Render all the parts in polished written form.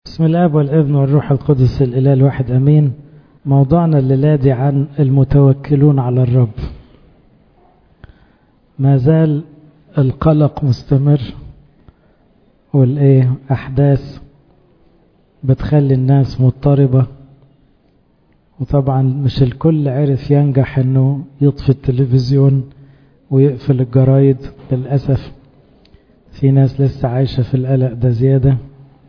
بسم الله والابن والروح القدس الإله الواحد أمين. موضوعنا الليلة عن المتوكلون على الرب. ما زال القلق مستمر أحداث بتخلي الناس مضطربة، وطبعا مش الكل عرف ينجح انه يطفي التلفزيون ويقفل الجرايد. للأسف في ناس لسه عايشة في القلق ده زيادة،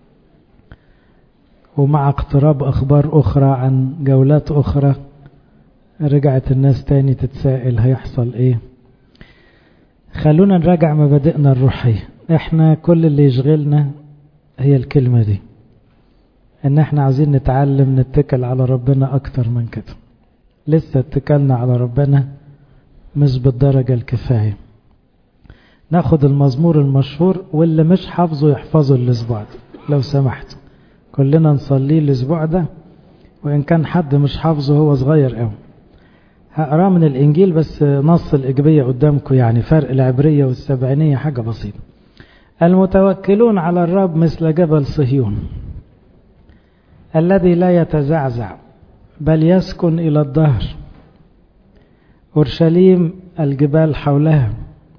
ومع اقتراب أخبار أخرى عن جولات أخرى رجعت الناس تاني تتساءل هيحصل ايه. خلونا نراجع مبادئنا الروحية. احنا كل اللي يشغلنا هي الكلمة دي، ان احنا عايزين نتعلم نتكل على ربنا اكتر من كده. لسه اتكلنا على ربنا مش بالدرجة الكفاية. ناخد المزمور المشهور واللي مش حافظه يحفظه الاسبوع ده لو سمحت. كلنا نصلي الاسبوع ده، وان كان حد مش حافظه هو صغير قوي. هقراه من الانجيل بس نص الاجبية قدامكم، يعني فرق العبرية والسبعينية حاجة بسيطة. المتوكلون على الرب مثل جبل صهيون الذي لا يتزعزع بل يسكن إلى الدهر. أورشليم الجبال حولها،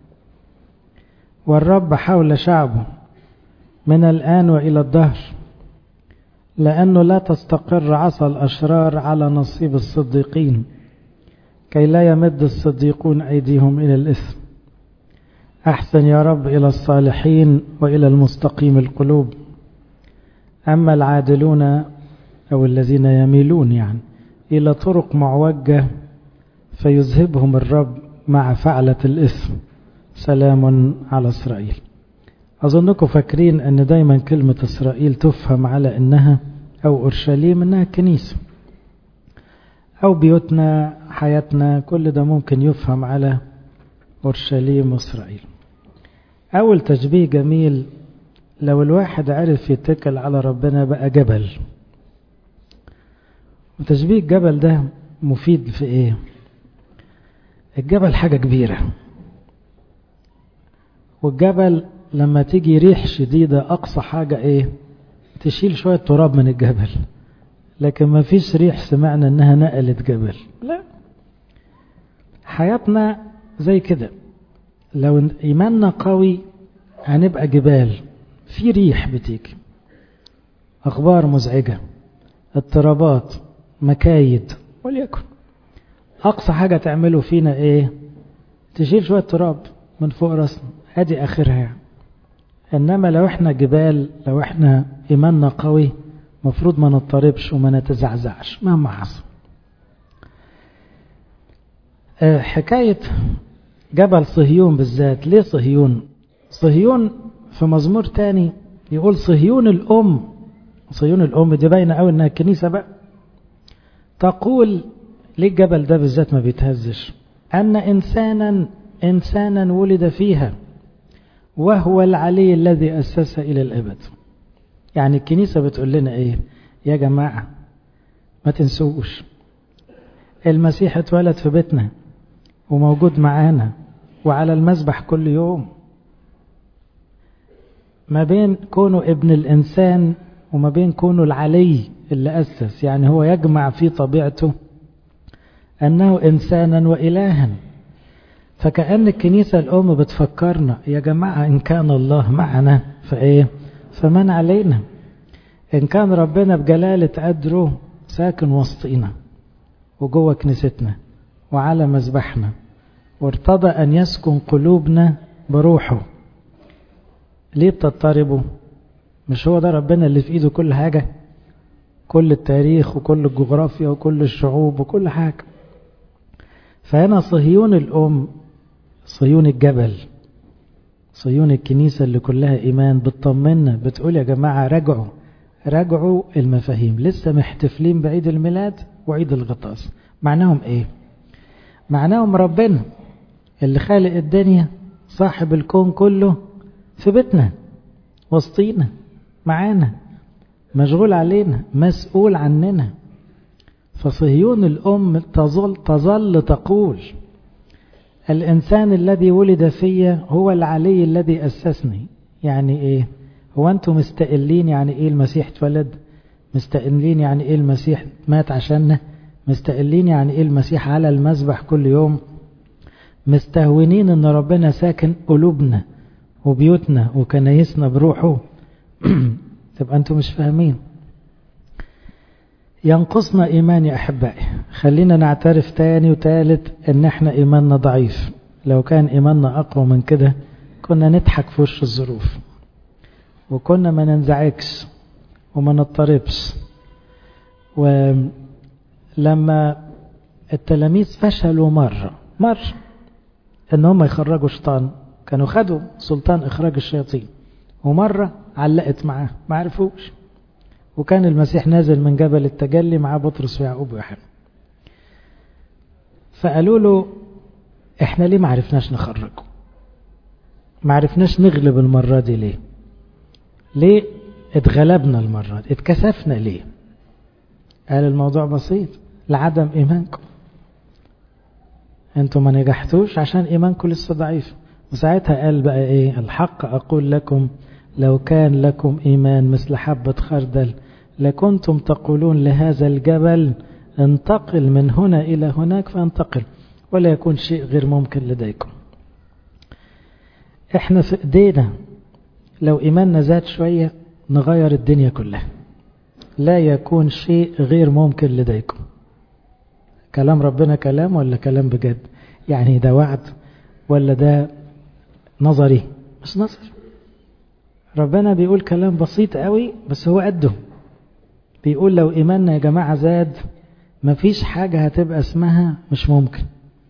والرب حول شعبه من الآن وإلى الدهر، لأنه لا تستقر عصا الأشرار على نصيب الصديقين، كي لا يمد الصديقون أيديهم إلى الإثم. أحسن يا رب إلى الصالحين وإلى المستقيم القلوب، أما العادلون أو الذين يميلون إلى طرق معوجة فيذهبهم الرب مع فعلة الإثم. سلام على إسرائيل. أظنكم فاكرين أن دايما كلمة إسرائيل تفهم على أنها أو أورشليم أنها كنيسة أو بيوتنا حياتنا، كل ده ممكن يفهم على أورشليم وإسرائيل. أول تشبيه جميل، لو الواحد عرف يتكل على ربنا بقى جبل. وتشبيه الجبل ده مفيد في ايه؟ الجبل حاجة كبيرة، والجبل لما تيجي ريح شديدة أقصى حاجة تشيل شوية تراب من الجبل، لكن ما فيش ريح سمعنا انها نقلت جبل. لا، حياتنا زي كده. لو إيماننا قوي هنبقى جبال. في ريح بتيجي، أخبار مزعجة، اضطرابات، مكايد، وليكن أقصى حاجة تعمله فينا تشيل شوية تراب من فوق رأسنا، هذه آخرها. إنما لو احنا جبال، لو احنا إيماننا قوي، مفروض ما نضطربش وما نتزعزعش مهما حصل. حكاية جبل صهيون بالذات. ليه صهيون؟ صهيون في مزمور تاني يقول صهيون الأم. صهيون الأم دي باينة قوي انها كنيسة بقى. تقول ليه الجبل ده بالذات ما بيتهزش؟ أن إنسانا ولد فيها، وهو العلي الذي أسس إلى الأبد. يعني الكنيسة بتقول لنا يا جماعة ما تنسوش المسيح اتولد في بيتنا وموجود معانا وعلى المذبح كل يوم. ما بين كونه ابن الإنسان وما بين كونه العلي اللي أسس، يعني هو يجمع في طبيعته أنه إنسانا وإلها. فكأن الكنيسة الأم بتفكرنا يا جماعة إن كان الله معنا فمن علينا؟ إن كان ربنا بجلالة قدره ساكن وسطينا وجوه كنيستنا وعلى مذبحنا، وارتضى أن يسكن قلوبنا بروحه، ليه بتضطربوا؟ مش هو ده ربنا اللي في ايده كل حاجة، كل التاريخ وكل الجغرافيا وكل الشعوب وكل حاجة. فهنا صهيون الأم، صهيون الجبل، صهيون الكنيسة اللي كلها إيمان بتطمنا، بتقول يا جماعة راجعوا المفاهيم. لسه محتفلين بعيد الميلاد وعيد الغطاس. معناهم معناهم ربنا اللي خالق الدنيا صاحب الكون كله في بيتنا وسطينا معانا، مشغول علينا، مسؤول عننا. فصهيون الأم تظل تقول الإنسان الذي ولد فيا هو العلي الذي أسسني. يعني هو أنتم مستقلين يعني إيه المسيح اتولد؟ مستقلين يعني إيه المسيح مات عشاننا؟ مستقلين يعني إيه المسيح على المذبح كل يوم؟ مستهونين أن ربنا ساكن قلوبنا وبيوتنا وكنايسنا بروحه؟ تبقى أنتم مش فاهمين. ينقصنا إيمان يا أحبائي. خلينا نعترف تاني وتالت أن احنا إيماننا ضعيف. لو كان إيماننا أقوى من كده كنا نضحك في وش الظروف، وكنا ما ننزعجش وما نضطربش. ولما التلاميذ فشلوا مرة ان هم يخرجوا شيطان، كانوا خدوا سلطان اخراج الشياطين، ومرة علقت معاه ما عرفوش، وكان المسيح نازل من جبل التجلي مع بطرس ويعقوب ويوحنا، فقالوا له احنا ليه ما عرفناش نخرجه؟ ما عرفناش نغلب المرة دي ليه اتغلبنا المرة دي؟ اتكسفنا ليه؟ قال الموضوع بسيط، لعدم ايمانكم. انتم ما نجحتوش عشان ايمانكم لسه ضعيف. وساعتها قال بقى ايه؟ الحق اقول لكم لو كان لكم ايمان مثل حبة خردل لكنتم تقولون لهذا الجبل انتقل من هنا الى هناك فانتقل، ولا يكون شيء غير ممكن لديكم. احنا في ايدينا لو ايماننا زاد شوية نغير الدنيا كلها. لا يكون شيء غير ممكن لديكم. كلام ربنا كلام ولا كلام بجد؟ يعني ده وعد ولا ده نظري؟ مش نظري. ربنا بيقول كلام بسيط قوي بس هو قده. بيقول لو ايماننا يا جماعة زاد مفيش حاجة هتبقى اسمها مش ممكن.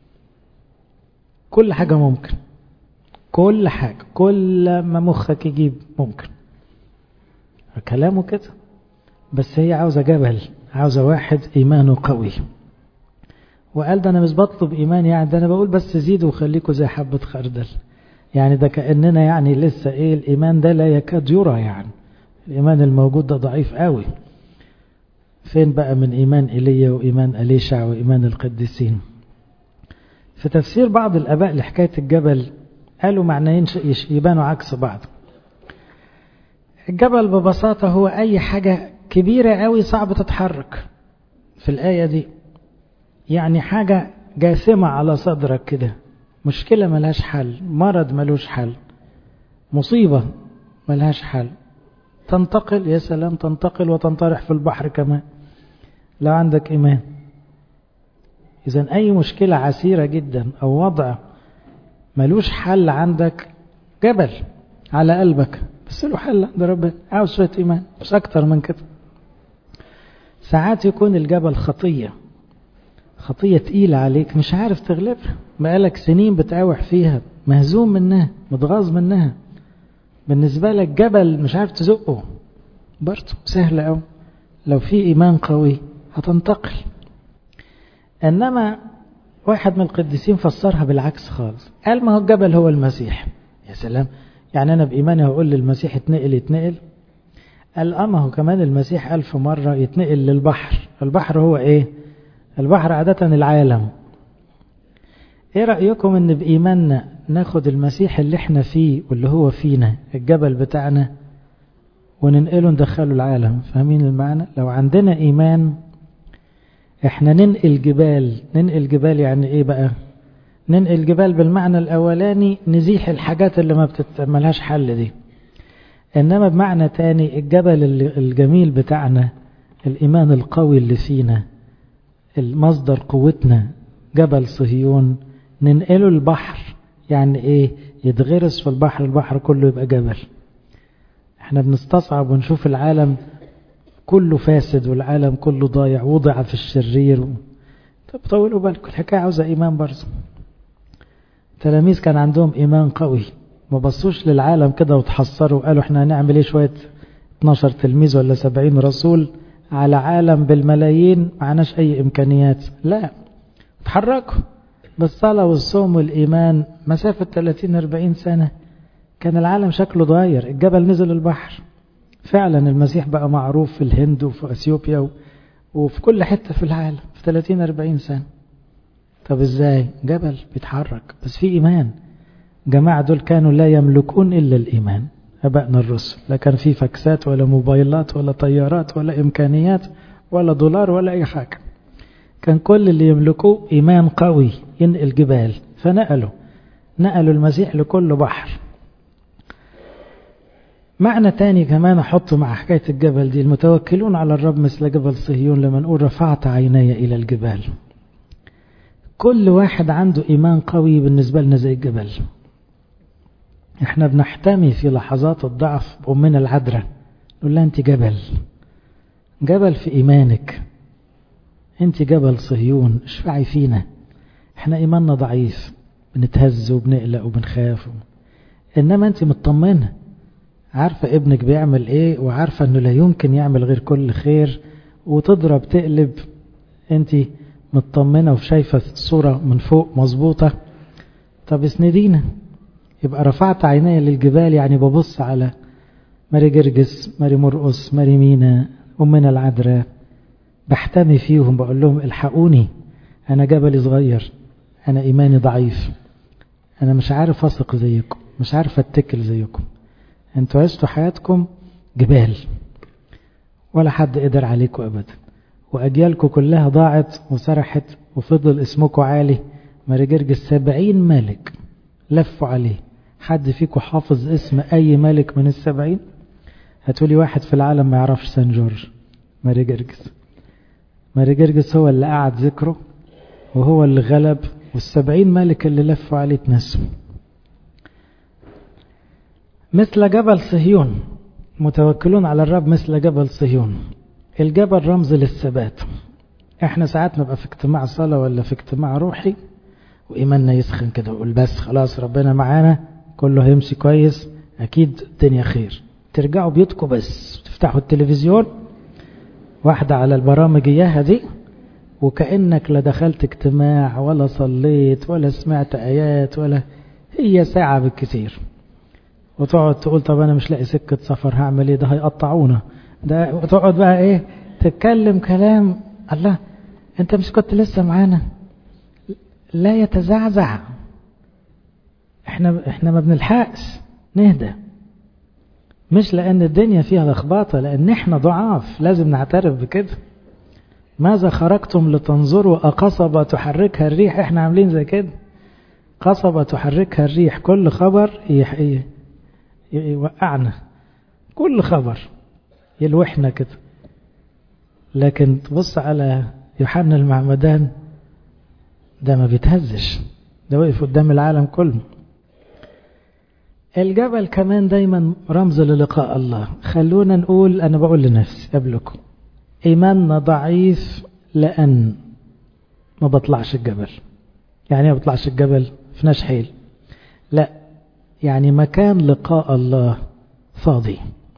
كل حاجة ممكن، كل حاجة، كل ما مخك يجيب ممكن. كلامه كده، بس هي عاوزة جبل، عاوزة واحد إيمانه قوي. وقال ده أنا مش بطلب إيمان، يعني ده أنا بقول بس زيدوا وخليكوا زي حبة خردل. يعني ده كأننا يعني لسه إيه، الإيمان ده لا يكاد يرى، يعني الإيمان الموجود ده ضعيف قوي. فين بقى من إيمان إيليا وإيمان أليشع وإيمان القديسين؟ في تفسير بعض الآباء لحكاية الجبل قالوا معنيين يبانوا عكس بعض. الجبل ببساطة هو أي حاجة كبيرة قوي صعب تتحرك في الآية دي. يعني حاجة جاسمة على صدرك كده، مشكلة ملهاش حل، مرض ملوش حل، مصيبة ملهاش حل، تنتقل يا سلام، تنتقل وتنطرح في البحر كمان لو عندك إيمان. إذن أي مشكلة عسيرة جدا أو وضع ملوش حل عندك، جبل على قلبك بس له حل عند ربنا، عاوز شوية إيمان مش أكتر من كده. ساعات يكون الجبل خطية تقيلة عليك مش عارف تغلبها، بقالك سنين بتعوح فيها، مهزوم منها، متغاظ منها، بالنسبة لك جبل مش عارف تزقه، برضه سهل أوي لو في إيمان قوي هتنتقل. إنما واحد من القديسين فسرها بالعكس خالص، قال ما هو الجبل هو المسيح. يا سلام، يعني أنا بإيماني هقول للمسيح يتنقل؟ قال ما هو كمان المسيح 1000 مرة يتنقل للبحر. البحر هو إيه؟ البحر عادة العالم. إيه رأيكم إن بإيماننا ناخد المسيح اللي احنا فيه واللي هو فينا، الجبل بتاعنا، وننقله ندخله العالم؟ فاهمين المعنى؟ لو عندنا إيمان احنا ننقل جبال. يعني ايه بقى؟ ننقل جبال بالمعنى الاولاني، نزيح الحاجات اللي ما بتتعملهاش حل دي. انما بمعنى تاني الجبل الجميل بتاعنا، الايمان القوي اللي فينا، المصدر قوتنا، جبل صهيون، ننقله البحر. يعني ايه؟ يتغرس في البحر، البحر كله يبقى جبل. احنا بنستصعب ونشوف العالم كله فاسد والعالم كله ضايع، وضع في الشرير. طب طولوا بالكم، الحكاية عاوزة إيمان برضه. التلاميذ كان عندهم إيمان قوي، ما بصوش للعالم كده وتحصروا وقالوا احنا هنعمل ايه شوية 12 تلميذ ولا 70 رسول على عالم بالملايين معناش أي إمكانيات. لا، تحركوا بالصلاة والصوم والإيمان. مسافة 30-40 سنة كان العالم شكله ضاير، الجبل نزل البحر. فعلا المسيح بقى معروف في الهند وفي أثيوبيا وفي كل حتة في العالم في 30-40 سنة. طب ازاي؟ جبل بيتحرك بس في إيمان. جماعة دول كانوا لا يملكون إلا الإيمان، أبائنا الرسل، لا كان في فاكسات ولا موبايلات ولا طيارات ولا إمكانيات ولا دولار ولا أي حاجة. كان كل اللي يملكوه إيمان قوي ينقل جبال، فنقلوا المسيح لكل بحر. معنى تاني كمان أحطه مع حكاية الجبل دي، المتوكلون على الرب مثل جبل صهيون، لما نقول رفعت عيني إلى الجبال. كل واحد عنده إيمان قوي بالنسبة لنا زي الجبل. احنا بنحتمي في لحظات الضعف بأمنا العذراء، نقول لها انت جبل في إيمانك، انت جبل صهيون، اشفعي فينا. احنا إيماننا ضعيف، بنتهز وبنقلق وبنخاف، إنما انت مطمنة، عارفة ابنك بيعمل ايه، وعارفة انه لا يمكن يعمل غير كل خير، وتضرب تقلب، انت مطمنة وشايفة الصورة من فوق مظبوطة. طب اسندينا. يبقى رفعت عيني للجبال، يعني ببص على ماري جرجس، ماري مرقس، ماري مينا، أمنا العذراء، بحتمي فيهم، بقول لهم الحقوني، أنا جبلي صغير، أنا إيماني ضعيف، أنا مش عارف أثق زيكم، مش عارف أتكل زيكم، أنتوا عشتوا حياتكم جبال ولا حد قدر عليكم أبدا، وأجيالكم كلها ضاعت وسرحت وفضل اسمكم عالي. ماري جرجس 70 ملك لفوا عليه، حد فيكم حافظ اسم أي ملك من 70؟ هتقولي واحد في العالم ما يعرفش سان جورج. ماري جرجس هو اللي قعد ذكره، وهو اللي غلب، وال70 ملك اللي لفوا عليه اتنسوا. مثل جبل صهيون، متوكلون على الرب مثل جبل صهيون. الجبل رمز للثبات. احنا ساعات نبقى في اجتماع صلاة ولا في اجتماع روحي وإيماننا يسخن كده، وقول بس خلاص ربنا معانا، كله هيمشي كويس، أكيد الدنيا خير. ترجعوا بيوتكم بس تفتحوا التلفزيون، واحدة على البرامج إياها دي، وكأنك لا دخلت اجتماع ولا صليت ولا سمعت آيات، ولا هي ساعة بالكثير، وتقعد تقول طب أنا مش لاقي سكة سفر، هعمل إيه، ده هيقطعونا ده، وتقعد بقى إيه تتكلم كلام. الله، أنت مش كنت لسه معانا؟ لا يتزعزع. احنا ما بنلحقش نهدى، مش لأن الدنيا فيها لخبطة، لأن احنا ضعاف، لازم نعترف بكده. ماذا خرجتم لتنظروا أقصبة تحركها الريح؟ احنا عاملين زي كده، قصبة تحركها الريح، كل خبر يوقعنا، كل خبر يلوحنا كده. لكن تبص على يوحنا المعمدان، ده ما بيتهزش، ده وقف قدام العالم كله. الجبل كمان دايما رمز للقاء الله. خلونا نقول، أنا بقول لنفسي قبلكم، إيماننا ضعيف لأن ما بطلعش الجبل. يعني ما بطلعش الجبل فيناش حيل، لا، يعني مكان لقاء الله فاضي.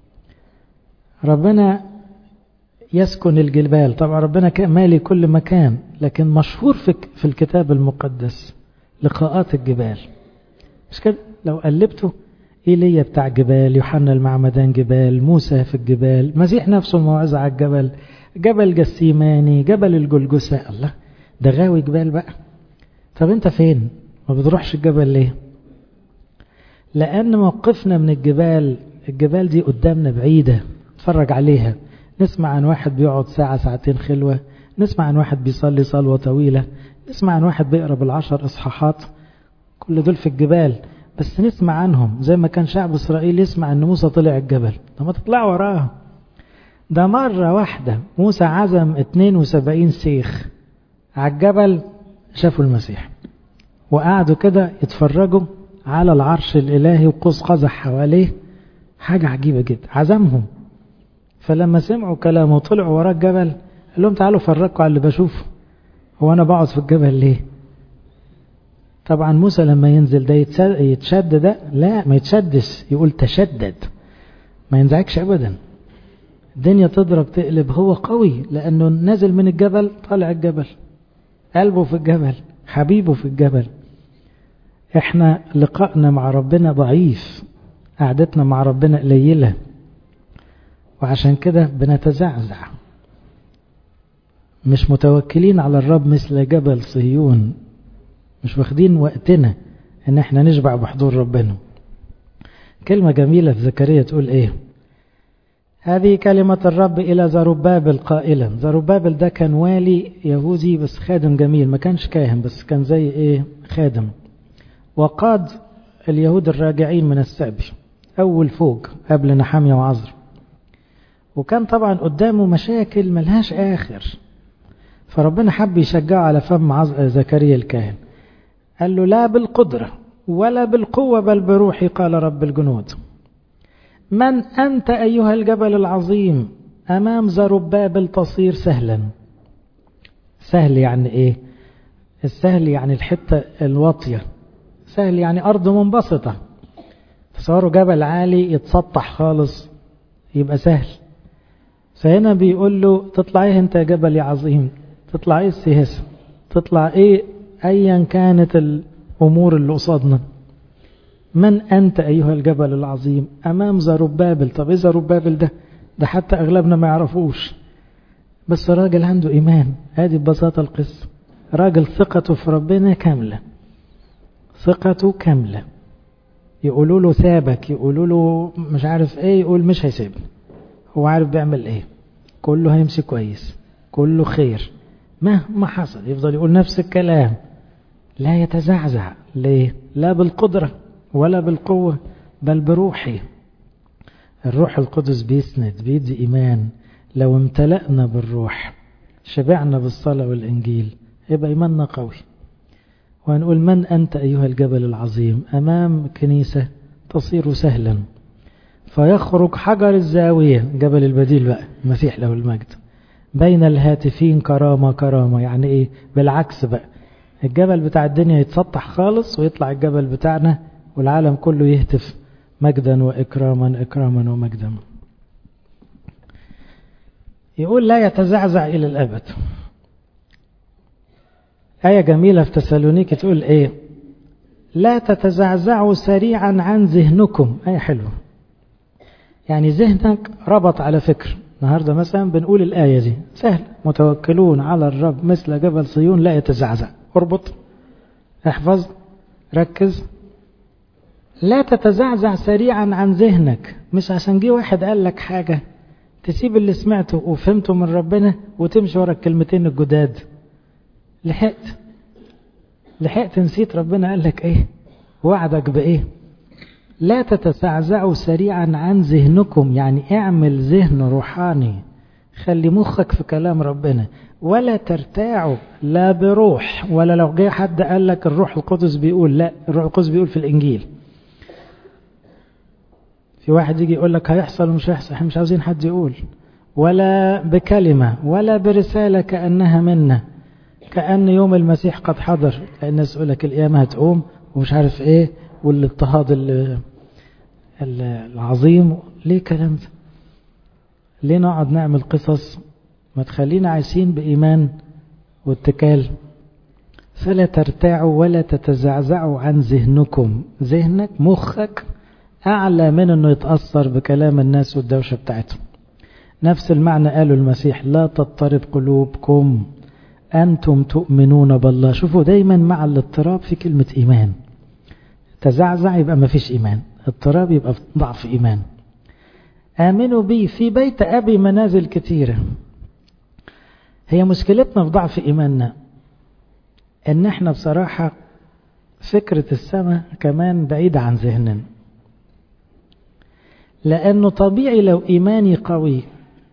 ربنا يسكن الجبال، طبعا ربنا مالي كل مكان، لكن مشهور في الكتاب المقدس لقاءات الجبال، مش كده؟ لو قلبته إيليا بتاع جبال، يوحنا المعمدان جبال، موسى في الجبال، مسيح نفسه الموعظة على الجبل، جبل جسيماني، جبل الجلجسة. الله، ده غاوي جبال بقى. طب انت فين؟ ما بتروحش الجبل ليه؟ لأن موقفنا من الجبال دي قدامنا بعيدة، نتفرج عليها، نسمع عن واحد بيقعد ساعة ساعتين خلوة، نسمع عن واحد بيصلي صلوة طويلة، نسمع عن واحد بيقرأ ب10 إصحاحات، كل دول في الجبال، بس نسمع عنهم زي ما كان شعب إسرائيل يسمع أن موسى طلع الجبل. طب ما تطلع وراه. ده مرة واحدة موسى عزم 72 شيخ على الجبل، شافوا المسيح وقعدوا كده يتفرجوا على العرش الإلهي وقوس قزح حواليه، حاجة عجيبة جدا، عزمهم. فلما سمعوا كلامه طلعوا وراه الجبل، قال لهم تعالوا فرجوا على اللي بشوفه، هو أنا بقعد في الجبل ليه؟ طبعا موسى لما ينزل ده يتشد، ده لا، ما يتشدش، يقول تشدد، ما ينزعكش أبدا. الدنيا تضرب تقلب، هو قوي لأنه نازل من الجبل، طالع الجبل، قلبه في الجبل، حبيبه في الجبل. احنا لقائنا مع ربنا ضعيف، قعدتنا مع ربنا قليلة، وعشان كده بنتزعزع، مش متوكلين على الرب مثل جبل صهيون، مش واخدين وقتنا ان احنا نشبع بحضور ربنا. كلمة جميلة في زكريا تقول ايه؟ هذه كلمة الرب إلى زربابل قائلا. زربابل ده كان والي يهودي بس خادم جميل، ما كانش كاهن بس كان زي ايه خادم، وقاد اليهود الراجعين من السبي أول فوج قبل نحمية وعزر، وكان طبعا قدامه مشاكل ملهاش آخر. فربنا حب يشجعه على فم زكريا الكاهن، قال له لا بالقدرة ولا بالقوة بل بروحي قال رب الجنود. من أنت أيها الجبل العظيم؟ أمام زربابل تصير سهلا. سهل يعني إيه؟ السهل يعني الحتة الواطية، سهل يعني أرض منبسطة. تصوروا جبل عالي يتسطح خالص يبقى سهل. فهنا بيقول له تطلع ايه انت يا جبل يا عظيم؟ تطلع ايه السياسة؟ تطلع ايه ايا كانت الامور اللي قصادنا؟ من انت ايها الجبل العظيم امام زربابل. طب ايه زربابل ده حتى اغلبنا ما يعرفوش، بس راجل عنده ايمان. هذه ببساطة القصة، راجل ثقته في ربنا كاملة، ثقته كاملة. يقولوا له سابك، يقولوا له مش عارف ايه، يقول مش هيسيبني، هو عارف بيعمل ايه، كله هيمشي كويس، كله خير مهما حصل. يفضل يقول نفس الكلام، لا يتزعزع. ليه؟ لا بالقدرة ولا بالقوة بل بروحي. الروح القدس بيسند، بيدي إيمان. لو امتلأنا بالروح، شبعنا بالصلاة والإنجيل، يبقى إيماننا قوي. وهنقول من أنت أيها الجبل العظيم؟ أمام كنيسة تصير سهلا. فيخرج حجر الزاوية، جبل البديل بقى المسيح له المجد، بين الهاتفين كرامة كرامة. يعني ايه؟ بالعكس بقى، الجبل بتاع الدنيا يتسطح خالص ويطلع الجبل بتاعنا والعالم كله يهتف مجدا وإكراما إكراما ومجدا. يقول لا يتزعزع إلى الأبد. آية جميلة في تسالونيكي تقول ايه؟ لا تتزعزعوا سريعا عن ذهنكم. آية حلوة، يعني ذهنك ربط على فكر. النهاردة مثلا بنقول الآية دي سهل، متوكلون على الرب مثل جبل صيون لا يتزعزع. اربط، احفظ، ركز. لا تتزعزع سريعا عن ذهنك. مش عشان جه واحد قال لك حاجة تسيب اللي سمعته وفهمته من ربنا وتمشي ورا الكلمتين الجداد. لحقت نسيت ربنا قال لك ايه، وعدك بايه. لا تتزعزعوا سريعا عن ذهنكم، يعني اعمل ذهن روحاني، خلي مخك في كلام ربنا. ولا ترتاعوا لا بروح، ولا لو جاي حد قال لك الروح القدس بيقول، لا، الروح القدس بيقول في الإنجيل. في واحد يجي يقول لك هيحصل ومش هيحصل، احنا مش عاوزين حد يقول. ولا بكلمة ولا برسالة كأنها منا، كأن يوم المسيح قد حضر. لأن الناس يقول لك القيامة هتقوم ومش عارف ايه، والاضطهاد العظيم. ليه كلام ده؟ ليه نقعد نعمل قصص؟ ما تخلينا عايشين بإيمان واتكال. فلا ترتاعوا ولا تتزعزعوا عن ذهنكم. ذهنك، مخك أعلى من أنه يتأثر بكلام الناس والدوشة بتاعتهم. نفس المعنى قالوا المسيح لا تضطرب قلوبكم أنتم تؤمنون بالله. شوفوا دايما مع الاضطراب في كلمة إيمان. تزعزع يبقى ما فيش إيمان، اضطراب يبقى ضعف إيمان. آمنوا بي في بيت أبي منازل كثيرة. هي مشكلتنا في ضعف إيماننا إن احنا بصراحة فكرة السماء كمان بعيدة عن ذهننا. لأنه طبيعي لو إيماني قوي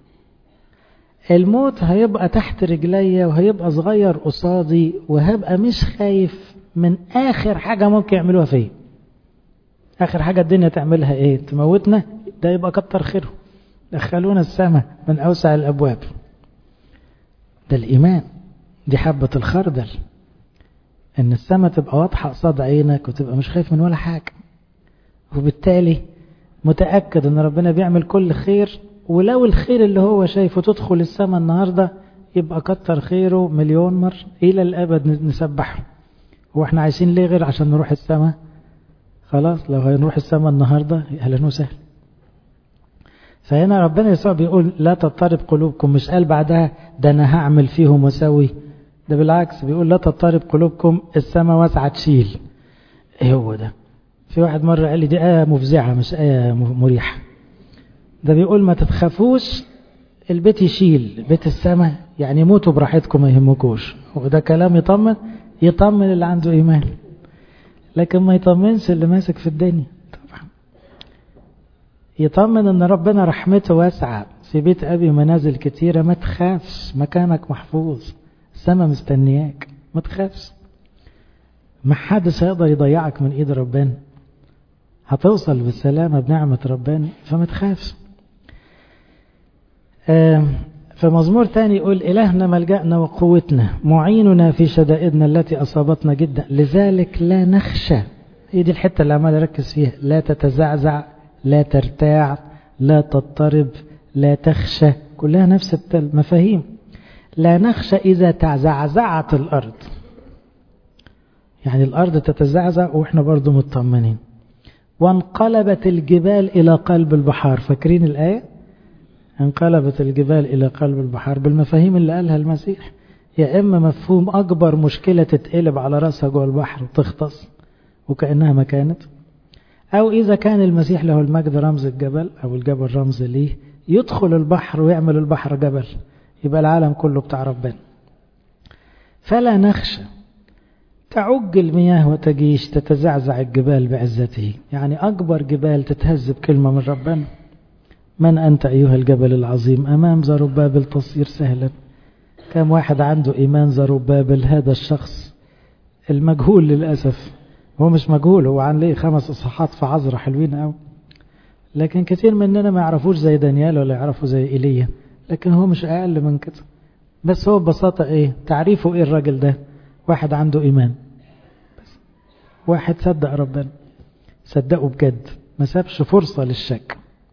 الموت هيبقى تحت رجلي وهيبقى صغير قصادي، وهبقى مش خايف من آخر حاجة ممكن يعملوها فيه. آخر حاجة الدنيا تعملها إيه؟ تموتنا؟ ده يبقى كتر خيره، دخلونا السماء من أوسع الأبواب. ده الإيمان، دي حبة الخردل، إن السماء تبقى واضحة قصاد عينك وتبقى مش خايف من ولا حاجة، وبالتالي متأكد إن ربنا بيعمل كل خير. ولو الخير اللي هو شايفه تدخل السماء النهاردة يبقى كتر خيره مليون مرة إلى الأبد نسبحه. وإحنا عايشين ليه غير عشان نروح السماء؟ خلاص لو هنروح السماء النهاردة أهلا وسهلا. فهنا ربنا يسوع بيقول لا تضطرب قلوبكم. مش قال بعدها ده أنا هعمل فيهم وسوي، ده بالعكس بيقول لا تضطرب قلوبكم، السماء واسعة تشيل. إيه هو ده؟ في واحد مرة قال لي دي آية مفزعة مش آية مريحة. ده بيقول ما تتخافوش، البيت يشيل بيت السماء، يعني موتوا براحتكم ما يهمكوش. وده كلام يطمن اللي عنده إيمان، لكن ما يطمنش اللي ماسك في الدنيا. طبعا يطمن ان ربنا رحمته واسعة، في بيت أبي منازل كتيرة، ما تخافش، مكانك محفوظ، السماء مستنياك، ما تخافش، ما حدش هيقدر يضيعك من ايد ربنا، هتوصل بالسلامة بنعمة ربنا، فما تخافش. في مزمور تاني يقول إلهنا ملجأنا وقوتنا، معيننا في شدائدنا التي أصابتنا جدا، لذلك لا نخشى. هي دي الحتة اللي عمال أركز فيها، لا تتزعزع، لا ترتاع، لا تضطرب، لا تخشى، كلها نفس المفاهيم. لا نخشى إذا تزعزعت الأرض، يعني الأرض تتزعزع وإحنا برضو مطمنين. وانقلبت الجبال إلى قلب البحار، فاكرين الآية؟ انقلبت الجبال إلى قلب البحار، بالمفاهيم اللي قالها المسيح. يا إما مفهوم أكبر مشكلة تتقلب على رأسها جوه البحر وتختص وكأنها ما كانت، أو إذا كان المسيح له المجد رمز الجبل أو الجبل رمز ليه، يدخل البحر ويعمل البحر جبل، يبقى العالم كله بتاع ربنا. فلا نخشى، تعج المياه وتجيش، تتزعزع الجبال بعزته، يعني أكبر جبال تتهز بكلمة من ربنا. من أنت أيها الجبل العظيم، أمام زربابل تصير سهلا. كم واحد عنده إيمان زربابل، هذا الشخص المجهول للأسف، هو مش مجهول، هو عن ليه 5 إصحاحات في عذرة حلوين أوي، لكن كثير مننا ما يعرفوش زي دانيال ولا يعرفوا زي إيليا، لكن هو مش أقل من كده. بس هو ببساطة إيه تعريفه؟ إيه الراجل ده؟ واحد عنده إيمان، بس واحد صدق ربنا، صدقه بجد، ما سابش فرصة للشك.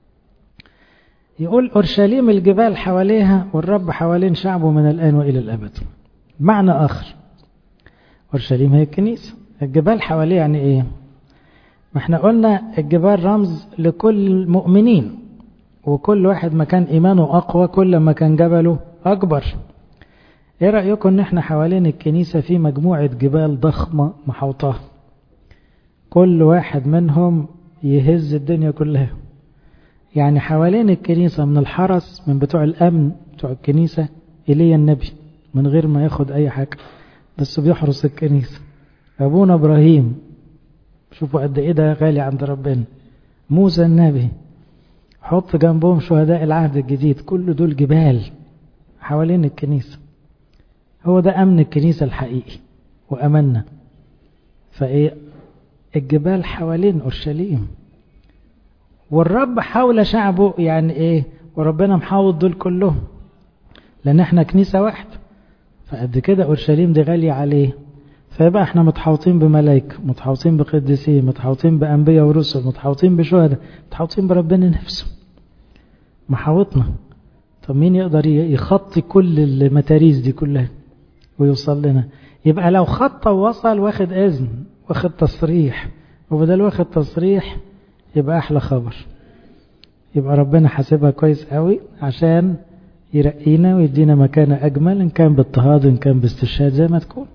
يقول أورشليم الجبال حواليها والرب حوالين شعبه من الآن وإلى الأبد. معنى آخر، أورشليم هي الكنيسة، الجبال حواليها يعني إيه؟ ما احنا قلنا الجبال رمز لكل المؤمنين، وكل واحد ما كان إيمانه أقوى كل ما كان جبله أكبر. إيه رأيكم إن احنا حوالين الكنيسة في مجموعة جبال ضخمة محوطة، كل واحد منهم يهز الدنيا كلها. يعني حوالين الكنيسة من الحرس، من بتوع الأمن بتوع الكنيسة، إلي النبي من غير ما ياخد أي حاجة، بس بيحرس الكنيسة. أبونا إبراهيم، شوفوا قد إيه ده غالي عند ربنا. موسى النبي، حط جنبهم شهداء العهد الجديد، كل دول جبال حوالين الكنيسة. هو ده أمن الكنيسة الحقيقي وأمننا. فإيه الجبال حوالين أورشليم، والرب حول شعبه، يعني إيه؟ وربنا محاوط دول كلهم، لأن احنا كنيسة واحدة، فقد كده أورشليم دي غالية عليه. فيبقى احنا متحوطين بملائكة، متحوطين بقديسين، متحوطين بأنبياء ورسل، متحوطين بشهداء، متحوطين بربنا نفسه، محاوطنا. طب مين يقدر يخطي كل المتاريس دي كلها ويوصل لنا؟ يبقى لو خط ووصل واخد إذن، واخد تصريح، وبدل واخد تصريح يبقى أحلى خبر. يبقى ربنا حاسبها كويس قوي عشان يرقينا ويدينا مكان أجمل، إن كان باضطهاد إن كان باستشهاد زي ما تكون.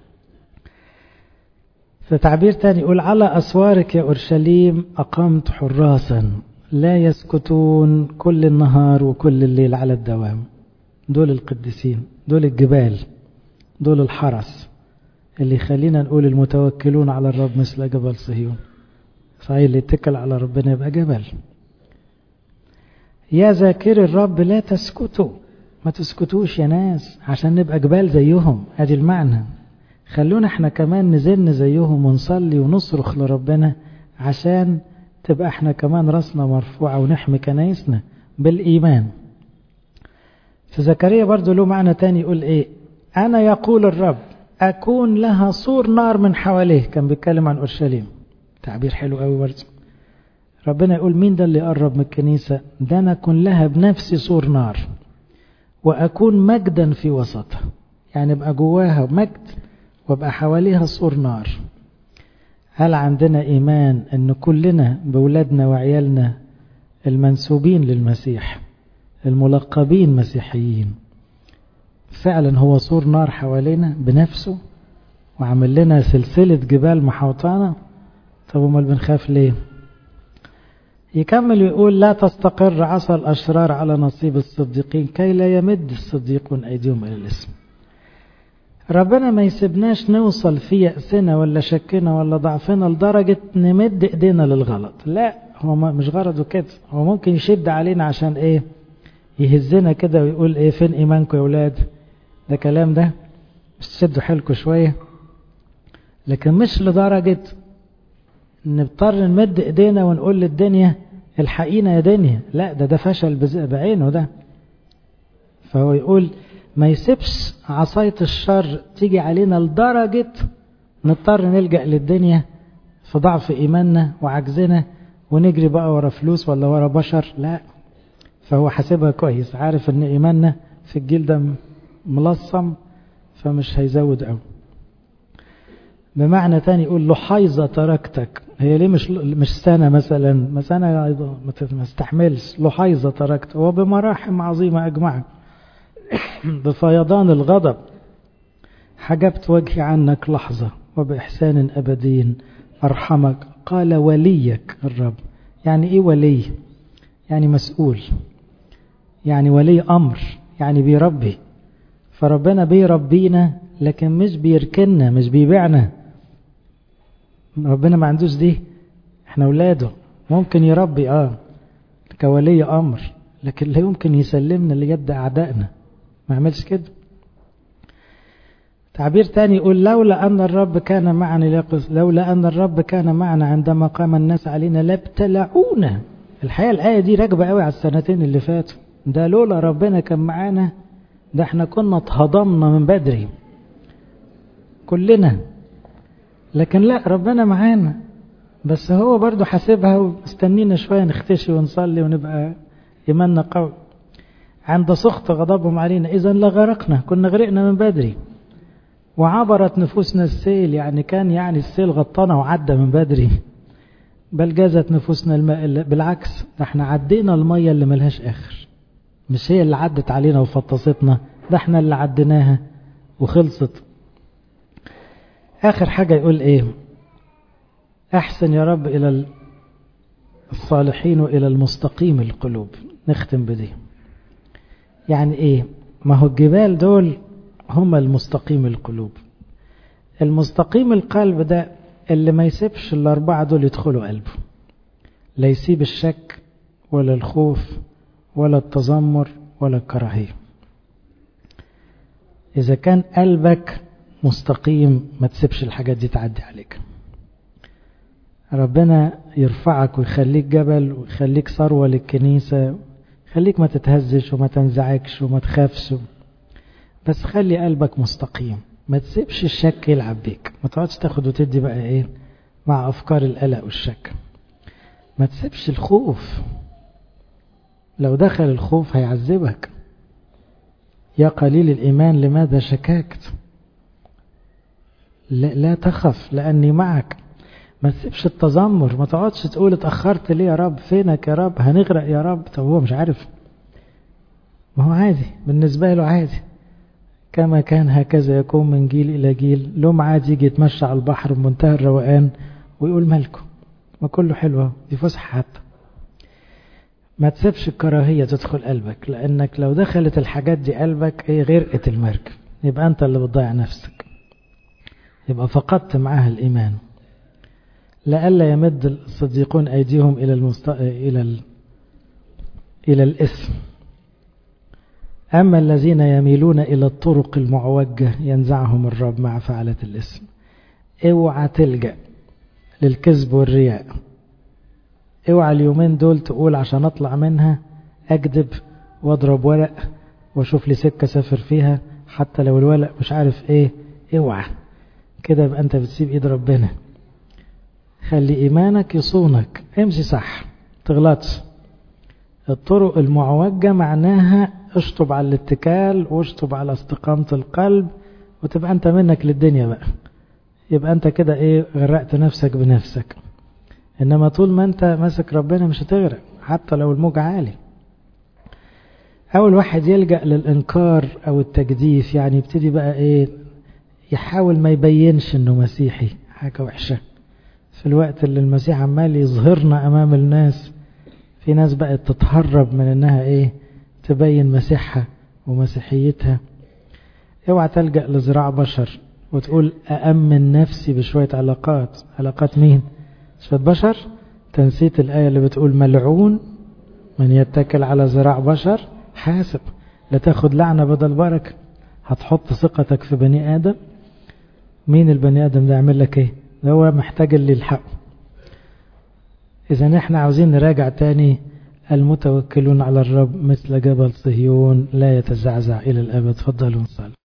في تعبير تاني يقول على أسوارك يا أورشليم أقمت حراسا لا يسكتون كل النهار وكل الليل على الدوام. دول القديسين، دول الجبال، دول الحرس اللي يخلينا نقول المتوكلون على الرب مثل جبل صهيون. صحيح اللي يتكل على ربنا يبقى جبل. يا ذاكر الرب لا تسكتوا، ما تسكتوش يا ناس عشان نبقى جبال زيهم. ادي المعنى. خلونا احنا كمان نزن زيهم ونصلي ونصرخ لربنا عشان تبقى احنا كمان راسنا مرفوعة ونحمي كنايسنا بالإيمان. في زكريا برضو له معنى تاني، يقول ايه؟ أنا يقول الرب أكون لها سور نار من حواليه. كان بيتكلم عن أورشليم، تعبير حلو قوي برضو. ربنا يقول مين ده اللي يقرب من الكنيسة؟ ده أنا أكون لها بنفسي سور نار وأكون مجدا في وسطها، يعني ابقى جواها مجد وابقى حواليها سور نار. هل عندنا إيمان أن كلنا بولادنا وعيالنا المنسوبين للمسيح الملقبين مسيحيين فعلا هو سور نار حوالينا بنفسه وعمل لنا سلسلة جبال محوطانا؟ طب امال بنخاف ليه؟ يكمل ويقول لا تستقر عصا الأشرار على نصيب الصديقين كي لا يمد الصديقون أيديهم إلى الإثم. ربنا ما يسيبناش نوصل في يأسنا ولا شكنا ولا ضعفنا لدرجة نمد إيدينا للغلط. لا، هو مش غرضه كده. هو ممكن يشد علينا عشان إيه؟ يهزنا كده ويقول إيه فين إيمانكم يا ولاد؟ ده كلام ده مش تشدوا حيلكم شوية، لكن مش لدرجة نضطر نمد إيدينا ونقول للدنيا الحقينا يا دنيا. لا، ده فشل بعينه ده. فهو يقول ما يسيبش عصاية الشر تيجي علينا لدرجة نضطر نلجأ للدنيا في ضعف إيماننا وعجزنا ونجري بقى ورا فلوس ولا ورا بشر. لا، فهو حاسبها كويس، عارف ان إيماننا في الجيل ده ملصم، فمش هيزود قوي. بمعنى تاني يقول له حيظة تركتك. هي ليه مش سنة مثلا؟ ما سنة ما استحملش. له حيظة تركتك وبمراحم عظيمة أجمعك بفيضان الغضب حجبت وجهي عنك لحظة وبإحسان أبدين أرحمك. قال وليك الرب. يعني إيه ولي؟ يعني مسؤول، يعني ولي أمر، يعني بيربي. فربنا بيربينا لكن مش بيركننا، مش بيبيعنا. ربنا ما عندوش دي. احنا اولاده، ممكن يربي كولي امر، لكن لا يمكن يسلمنا ليد اعدائنا، ما عملش كده. تعبير تاني يقول لولا ان الرب كان معنا لولا ان الرب كان معنا عندما قام الناس علينا لابتلعونا. الحقيقه الايه دي راكبه قوي على السنتين اللي فاتوا. ده لولا ربنا كان معانا ده احنا كنا اتهضمنا من بدري كلنا. لكن لا، ربنا معانا، بس هو برضو حاسبها ومستنينا شوية نختشي ونصلي ونبقى إيماننا قوي. عند سخط غضبهم علينا إذا لغرقنا، كنا غرقنا من بدري. وعبرت نفوسنا السيل، يعني كان السيل غطانا وعدى من بدري. بل جازت نفوسنا الماء. بالعكس، ده احنا عدينا المية اللي ملهاش آخر. مش هي اللي عدت علينا وفطستنا، ده احنا اللي عديناها وخلصت. آخر حاجة يقول إيه؟ أحسن يا رب إلى الصالحين وإلى المستقيم القلوب. نختم بدي. يعني إيه؟ ما هو الجبال دول هم المستقيم القلوب. المستقيم القلب ده اللي ما يسيبش الأربعة دول يدخلوا قلبه. لا يسيب الشك ولا الخوف ولا التذمر ولا الكراهية. إذا كان قلبك مستقيم ما تسيبش الحاجات دي تعدي عليك. ربنا يرفعك ويخليك جبل ويخليك ثروة للكنيسة، خليك ما تتهزش وما تنزعكش وما تخافش، بس خلي قلبك مستقيم. ما تسيبش الشك يلعب بيك، ما تقعدش تاخد وتدي بقى ايه مع افكار القلق والشك. ما تسيبش الخوف، لو دخل الخوف هيعذبك. يا قليل الإيمان لماذا شككت؟ لا تخف لأني معك. ما تسيبش التذمر، ما تقعدش تقول اتأخرت ليه يا رب، فينك يا رب، هنغرق يا رب. طب هو مش عارف؟ ما هو عادي بالنسبة له، عادي. كما كان هكذا يكون من جيل إلى جيل. لهم عادي يجي يتمشى على البحر بمنتهى الروقان ويقول مالكم، ما كله حلوة، دي فسحة حتى. ما تسيبش الكراهية تدخل قلبك، لأنك لو دخلت الحاجات دي قلبك هي غرقة المركب، يبقى أنت اللي بتضيع نفسك، يبقى فقدت معاها الإيمان. لألا يمد الصديقون أيديهم إلى الإثم. أما الذين يميلون إلى الطرق المعوجة ينزعهم الرب مع فعلة الإثم. اوعى تلجأ للكذب والرياء. اوعى اليومين دول تقول عشان اطلع منها اكذب واضرب ورق واشوف لي سكة سافر فيها حتى لو الورق مش عارف ايه. اوعى كده، يبقى انت بتسيب ايد ربنا. خلي ايمانك يصونك، امشي صح، تغلطش. الطرق المعوجة معناها اشطب على الاتكال واشطب على استقامة القلب، وتبقى انت منك للدنيا بقى، يبقى انت كده ايه غرقت نفسك بنفسك. انما طول ما انت ماسك ربنا مش هتغرق حتى لو الموج عالي. اول واحد يلجأ للانكار او التجديف، يعني يبتدي بقى ايه يحاول ما يبينش انه مسيحي، حاجة وحشة. في الوقت اللي المسيح عمال يظهرنا أمام الناس، في ناس بقت تتهرب من انها تبين مسيحها ومسيحيتها. اوعى تلجأ لذراع بشر وتقول أأمن نفسي بشوية علاقات مين؟ شوية بشر. تنسيت الآية اللي بتقول ملعون من يتكل على ذراع بشر. حاسب لا تاخد لعنة بدل بركة. هتحط ثقتك في بني آدم. مين البني آدم ده؟ يعمل لك ده هو محتاج اللي يلحقه. إذا نحن عاوزين نراجع تاني، المتوكلون على الرب مثل جبل صهيون لا يتزعزع إلى الأبد. تفضلوا نصلي.